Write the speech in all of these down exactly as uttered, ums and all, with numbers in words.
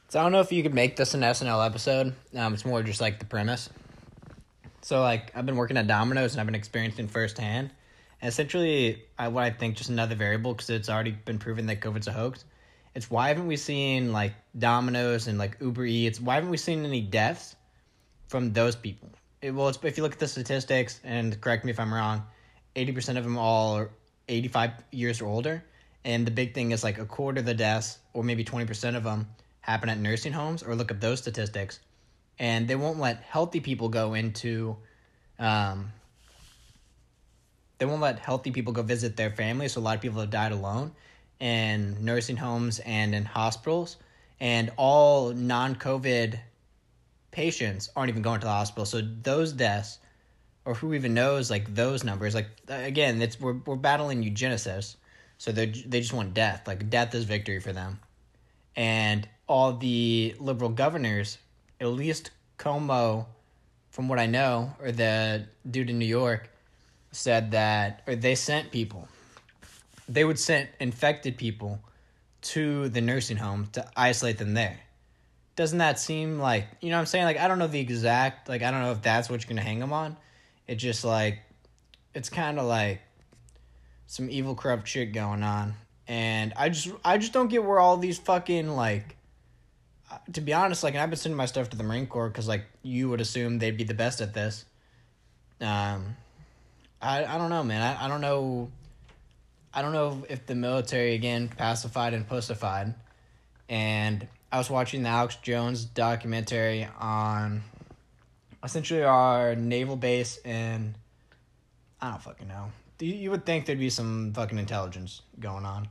So I don't know if you could make this an S N L episode. Um, it's more just like the premise. So like I've been working at Domino's and I've been experiencing firsthand. And essentially, I, what I think just another variable because it's already been proven that COVID's a hoax. It's why haven't we seen like Domino's and like Uber Eats? Why haven't we seen any deaths from those people? It, well, it's, if you look at the statistics, and correct me if I'm wrong, eighty percent of them all are eighty-five years or older. And the big thing is like a quarter of the deaths, or maybe twenty percent of them, happen at nursing homes, or look at those statistics. And they won't let healthy people go into, um, they won't let healthy people go visit their families. So a lot of people have died alone in nursing homes and in hospitals. And all non-COVID patients aren't even going to the hospital. So those deaths, or who even knows, like those numbers, like again, it's we're we're battling eugenicists, so they they just want death. Like death is victory for them, and all the liberal governors, at least Cuomo, from what I know, or the dude in New York, said that, or they sent people, they would send infected people to the nursing home to isolate them there. Doesn't that seem like, you know what I'm saying? Like, I don't know the exact, like, I don't know if that's what you're going to hang them on. It just, like, it's kind of like some evil, corrupt shit going on. And I just, I just don't get where all these fucking, like, to be honest, like, and I've been sending my stuff to the Marine Corps because, like, you would assume they'd be the best at this. Um, I, I don't know, man. I, I don't know. I don't know if the military, again, pacified and pussified. And I was watching the Alex Jones documentary on essentially our naval base in, I don't fucking know. You, you would think there'd be some fucking intelligence going on.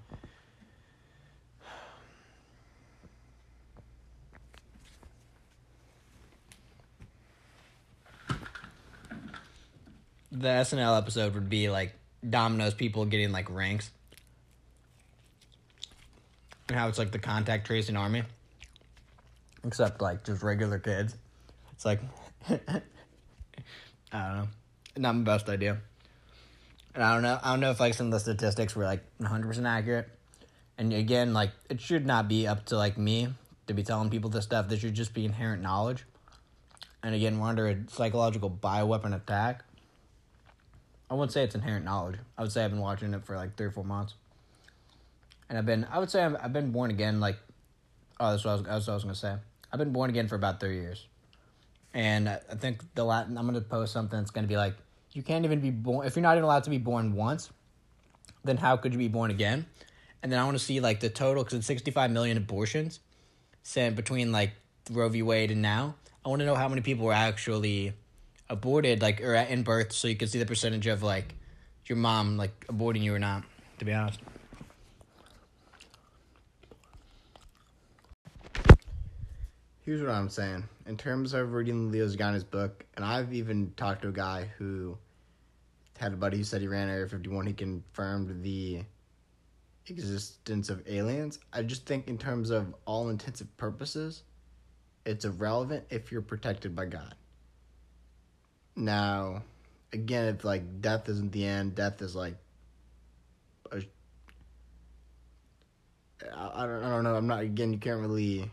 The S N L episode would be like Domino's people getting like ranks. And how it's like the contact tracing army. Except like just regular kids. It's like, I don't know. Not my best idea. And I don't know. I don't know if like some of the statistics were like one hundred percent accurate. And again, like it should not be up to like me to be telling people this stuff. This should just be inherent knowledge. And again, we're under a psychological bioweapon attack. I wouldn't say it's inherent knowledge. I would say I've been watching it for like three or four months. And I've been, I would say I've, I've been born again like, oh, that's what I was, that's what I was going to say. I've been born again for about three years. And I think the Latin, I'm going to post something that's going to be like, you can't even be born, if you're not even allowed to be born once, then how could you be born again? And then I want to see like the total, because it's sixty-five million abortions sent between like Roe v. Wade and now. I want to know how many people were actually aborted, like, or in birth, so you can see the percentage of like your mom like aborting you or not, to be honest. Here's what I'm saying. In terms of reading Leo Zagana's book, and I've even talked to a guy who had a buddy who said he ran Area fifty-one, he confirmed the existence of aliens. I just think in terms of all intensive purposes, it's irrelevant if you're protected by God. Now, again, if like death isn't the end, death is like a, I, I don't I don't know. I'm not, again, you can't really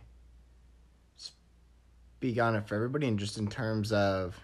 speak on it for everybody, and just in terms of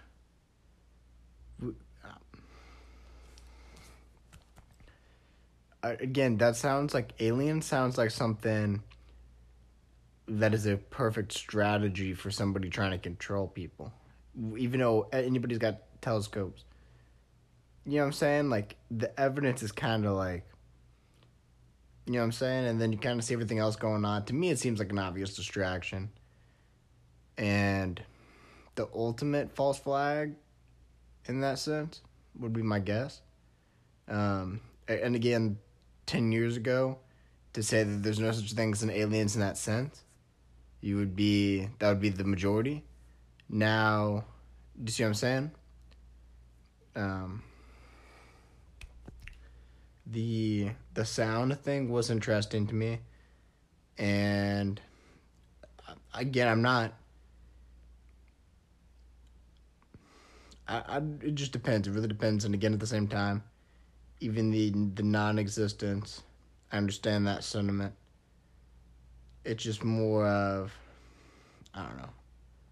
uh, again, that sounds like alien sounds like something that is a perfect strategy for somebody trying to control people, even though anybody's got telescopes. You know what I'm saying? Like, the evidence is kind of like, you know what I'm saying? And then you kind of see everything else going on. To me, it seems like an obvious distraction. And the ultimate false flag, in that sense, would be my guess. Um, and again, ten years ago, to say that there's no such thing as an aliens in that sense, you would be, that would be the majority. Now, do you see what I'm saying? Um, the the sound thing was interesting to me, and again, I'm not. I, I it just depends. It really depends, and again, at the same time, even the the non-existence, I understand that sentiment. It's just more of I don't know.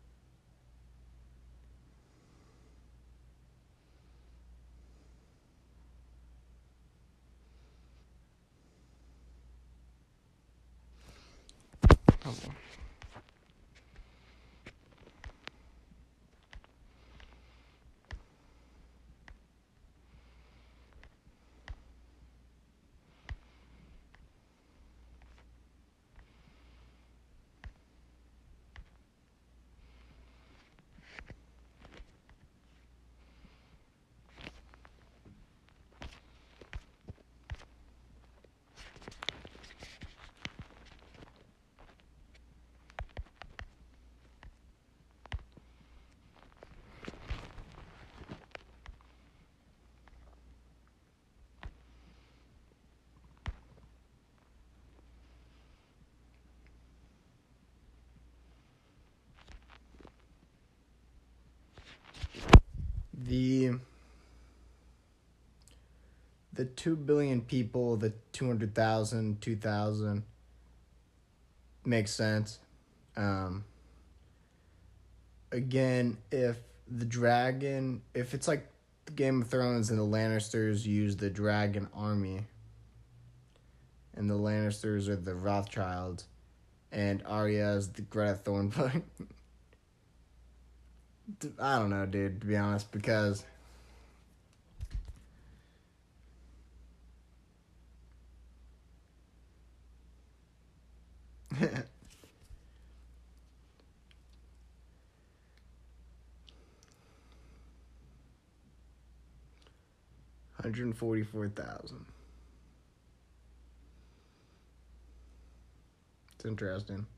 Oh. The the two billion people, the two hundred thousand, two thousand makes sense. Um, again, if the dragon, if it's like Game of Thrones and the Lannisters use the dragon army, and the Lannisters are the Rothschilds, and Arya is the Greta Thunberg. I don't know, dude, to be honest, because one hundred forty-four thousand. It's interesting.